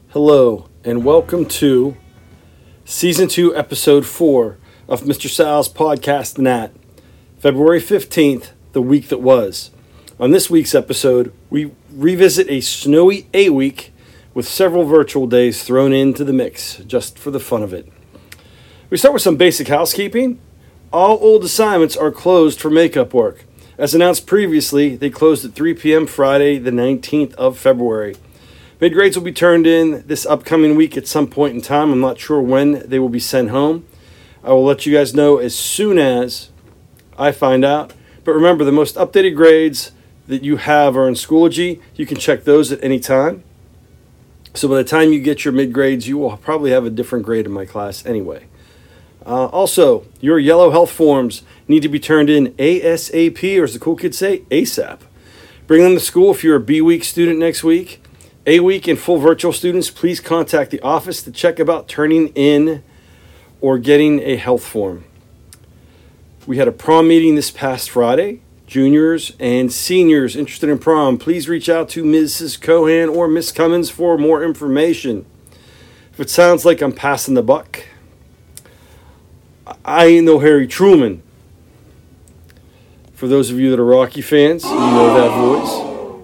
Hello, and welcome to Season 2, Episode 4 of Mr. Sal's Podcast Nat, February 15th, the week that was. On this week's episode, we revisit a snowy A-week with several virtual days thrown into the mix, just for the fun of it. We start with some basic housekeeping. All old assignments are closed for makeup work. As announced previously, they closed at 3 p.m. Friday, the 19th of February. Mid-grades will be turned in this upcoming week at some point in time. I'm not sure when they will be sent home. I will let you guys know as soon as I find out. But remember, the most updated grades that you have are in Schoology. You can check those at any time. So by the time you get your mid-grades, you will probably have a different grade in my class anyway. Also, your yellow health forms need to be turned in ASAP, or as the cool kids say, ASAP. Bring them to school if you're a B-week student next week. A-week and full virtual students, please contact the office to check about turning in or getting a health form. We had a prom meeting this past Friday. Juniors and seniors interested in prom, please reach out to Mrs. Cohan or Miss Cummins for more information. If it sounds like I'm passing the buck, I ain't no Harry Truman. For those of you that are Rocky fans, you know that voice.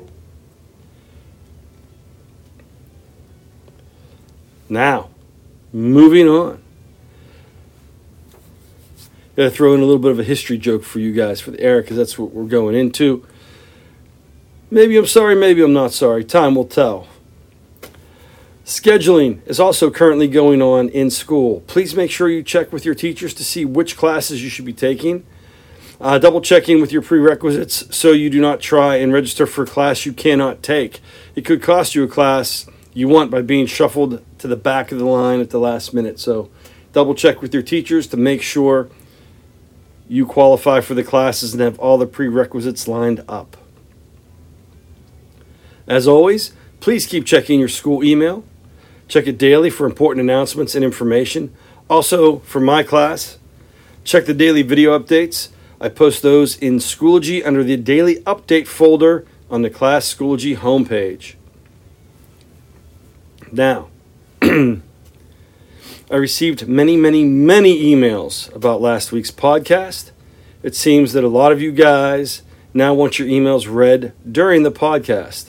Now, moving on. Got to throw in a little bit of a history joke for you guys for the era, because that's what we're going into. Maybe I'm sorry, maybe I'm not sorry. Time will tell. Scheduling is also currently going on in school. Please make sure you check with your teachers to see which classes you should be taking. Double checking with your prerequisites so you do not try and register for a class you cannot take. It could cost you a class you want by being shuffled to the back of the line at the last minute. So double check with your teachers to make sure you qualify for the classes and have all the prerequisites lined up. As always, please keep checking your school email. Check it daily for important announcements and information. Also, for my class, check the daily video updates. I post those in Schoology under the Daily Update folder on the Class Schoology homepage. Now, I received many emails about last week's podcast. It seems that a lot of you guys now want your emails read during the podcast.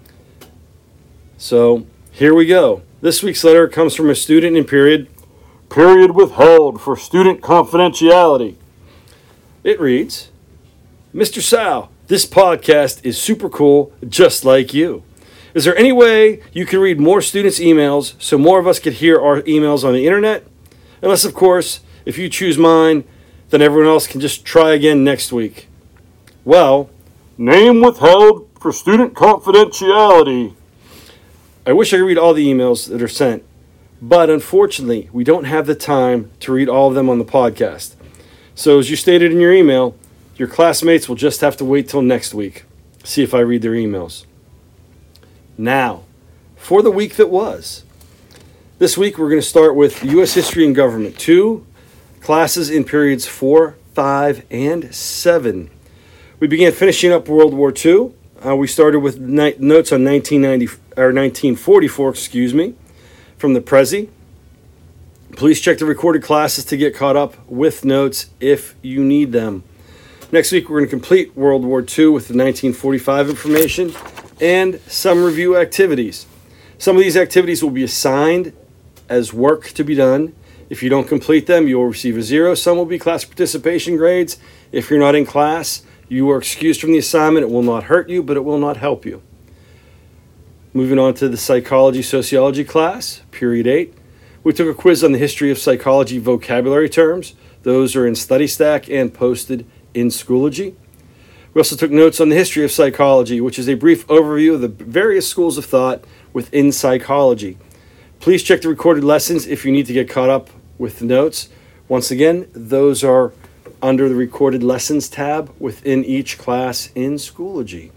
So, here we go. This week's letter comes from a student in period withheld for student confidentiality. It reads, Mr. Sal, this podcast is super cool, just like you. Is there any way you can read more students' emails so more of us could hear our emails on the internet? Unless, of course, if you choose mine, then everyone else can just try again next week. Well, name withheld for student confidentiality. I wish I could read all the emails that are sent, but unfortunately, we don't have the time to read all of them on the podcast. So as you stated in your email, your classmates will just have to wait till next week. See if I read their emails. Now, for the week that was. This week we're going to start with U.S. History and Government, 2 classes in periods 4, 5, and 7. We began finishing up World War II. We started with notes on 1944, from the Prezi. Please check the recorded classes to get caught up with notes if you need them. Next week we're going to complete World War II with the 1945 information and some review activities. Some of these activities will be assigned as work to be done. If you don't complete them, you will receive a 0. Some will be class participation grades. If you're not in class, you are excused from the assignment. It will not hurt you, but it will not help you. Moving on to the Psychology Sociology class, period 8. We took a quiz on the history of psychology vocabulary terms. Those are in StudyStack and posted in Schoology. We also took notes on the history of psychology, which is a brief overview of the various schools of thought within psychology. Please check the recorded lessons if you need to get caught up with the notes. Once again, those are under the recorded lessons tab within each class in Schoology.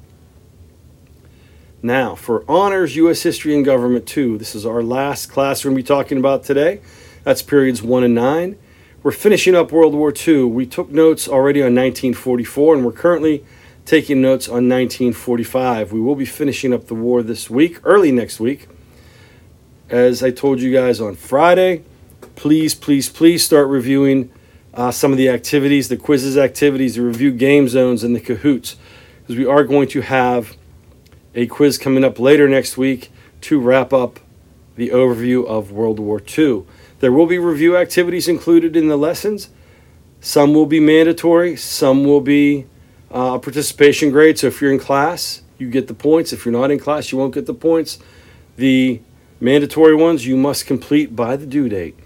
Now, for Honors U.S. History and Government 2, this is our last class we're going to be talking about today. That's periods 1 and 9. We're finishing up World War II. We took notes already on 1944, and we're currently taking notes on 1945. We will be finishing up the war this week, early next week. as I told you guys on Friday, please start reviewing some of the activities, the quizzes activities, the review game zones, and the Kahoots, because we are going to have a quiz coming up later next week to wrap up the overview of World War II. There will be review activities included in the lessons. Some will be mandatory, some will be participation grade. So if you're in class, you get the points. If you're not in class, you won't get the points. The mandatory ones you must complete by the due date.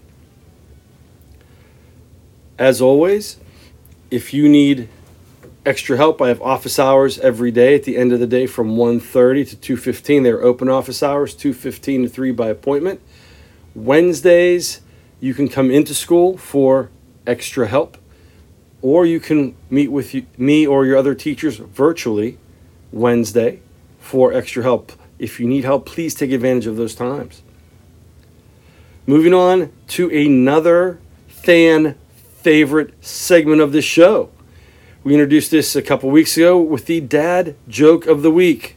As always, if you need extra help, I have office hours every day at the end of the day from 1:30 to 2:15. They're open office hours, 2:15 to 3 by appointment. Wednesdays, you can come into school for extra help, or you can meet with me or your other teachers virtually Wednesday for extra help. If you need help, please take advantage of those times. Moving on to another fan favorite segment of this show. We introduced this a couple weeks ago with the Dad Joke of the Week.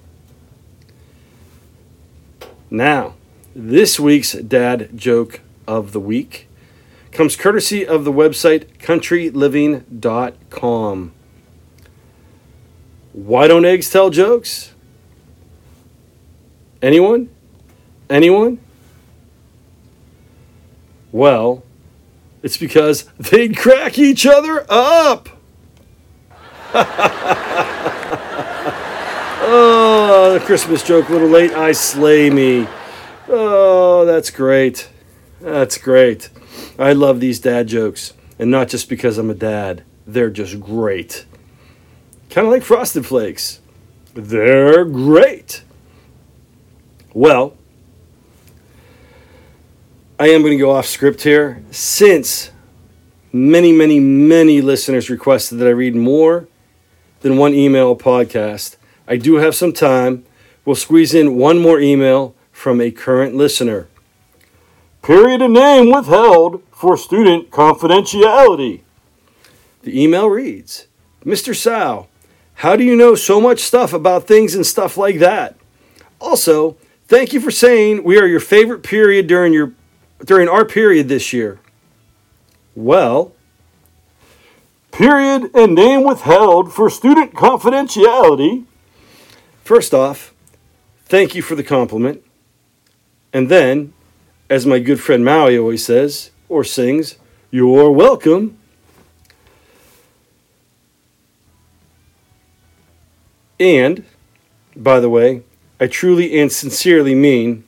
Now, this week's Dad Joke of the Week comes courtesy of the website countryliving.com. Why don't eggs tell jokes? Anyone? Well, it's because they crack each other up. Oh, the Christmas joke a little late. I slay me. Oh, that's great. That's great. I love these dad jokes. And not just because I'm a dad. They're just great. Kind of like Frosted Flakes. They're great. Well, I am going to go off script here. Since many listeners requested that I read more than one email podcast, I do have some time. We'll squeeze in one more email from a current listener. Period and name withheld for student confidentiality. The email reads, Mr. Sal, how do you know so much stuff about things and stuff like that? Also, thank you for saying we are your favorite period during our period this year. Well, period and name withheld for student confidentiality. First off, thank you for the compliment. And then, as my good friend Maui always says, or sings, you're welcome. And, by the way, I truly and sincerely mean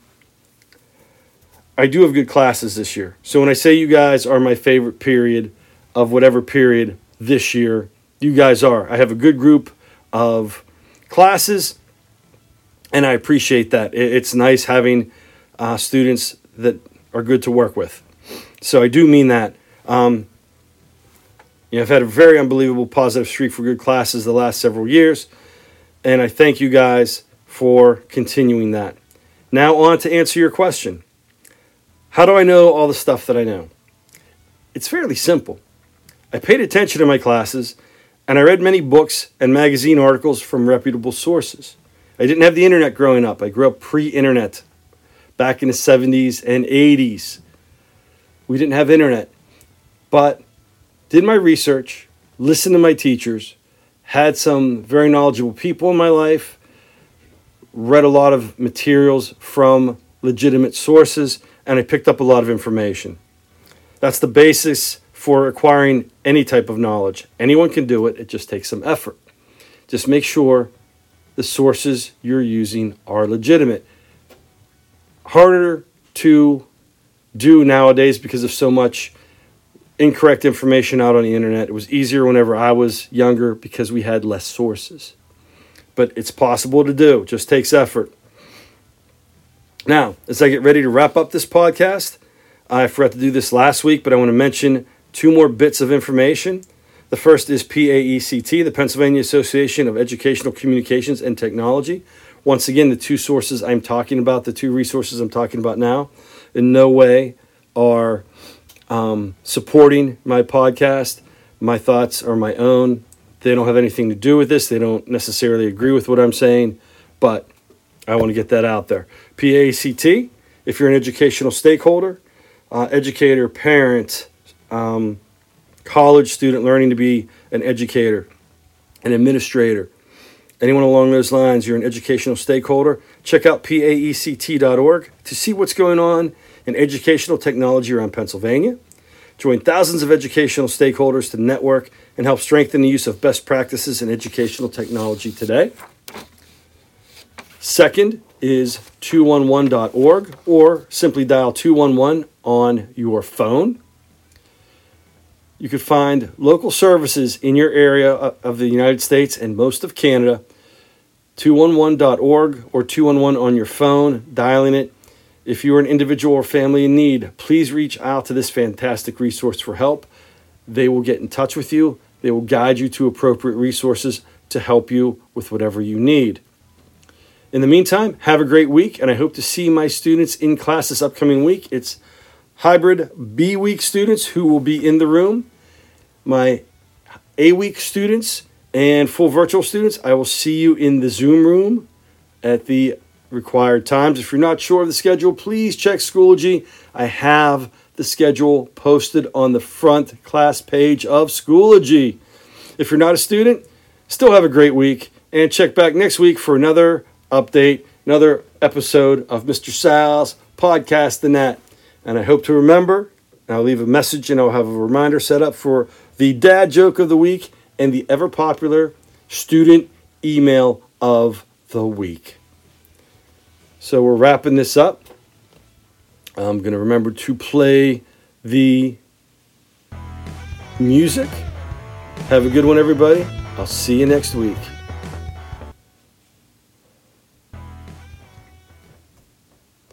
I do have good classes this year. So when I say you guys are my favorite period of whatever period this year, you guys are. I have a good group of classes, and I appreciate that. It's nice having students that are good to work with. So I do mean that. I've had a very unbelievable positive streak for good classes the last several years, and I thank you guys for continuing that. Now on to answer your question. How do I know all the stuff that I know? It's fairly simple. I paid attention to my classes, and I read many books and magazine articles from reputable sources. I didn't have the internet growing up. I grew up pre-internet, back in the 70s and 80s. We didn't have internet, but did my research, listened to my teachers, had some very knowledgeable people in my life, read a lot of materials from legitimate sources, and I picked up a lot of information. That's the basis for acquiring any type of knowledge. Anyone can do it. It just takes some effort. Just make sure the sources you're using are legitimate. Harder to do nowadays because of so much incorrect information out on the internet. It was easier whenever I was younger because we had less sources. But it's possible to do. It just takes effort. Now, as I get ready to wrap up this podcast, I forgot to do this last week, but I want to mention two more bits of information. The first is PAECT, the Pennsylvania Association of Educational Communications and Technology. Once again, the two sources I'm talking about, the two resources I'm talking about now, in no way are supporting my podcast. My thoughts are my own. They don't have anything to do with this. They don't necessarily agree with what I'm saying, but I want to get that out there. PAECT If you're an educational stakeholder, educator, parent, college student learning to be an educator, an administrator, anyone along those lines, you're an educational stakeholder, check out paect.org to see what's going on in educational technology around Pennsylvania. Join thousands of educational stakeholders to network and help strengthen the use of best practices in educational technology today. Second is 211.org, or simply dial 211 on your phone. You can find local services in your area of the United States and most of Canada. 211.org or 211 on your phone, dialing it. If you are an individual or family in need, please reach out to this fantastic resource for help. They will get in touch with you. They will guide you to appropriate resources to help you with whatever you need. In the meantime, have a great week, and I hope to see my students in class this upcoming week. It's hybrid B-week students who will be in the room. My A-week students and full virtual students, I will see you in the Zoom room at the required times. If you're not sure of the schedule, please check Schoology. I have the schedule posted on the front class page of Schoology. If you're not a student, still have a great week, and check back next week for another update, another episode of Mr. Sal's Podcast The Net. And I hope to remember, and I'll leave a message and I'll have a reminder set up for the dad joke of the week and the ever popular student email of the week. So we're wrapping this up. I'm going to remember to play the music. Have a good one, everybody. I'll see you next week.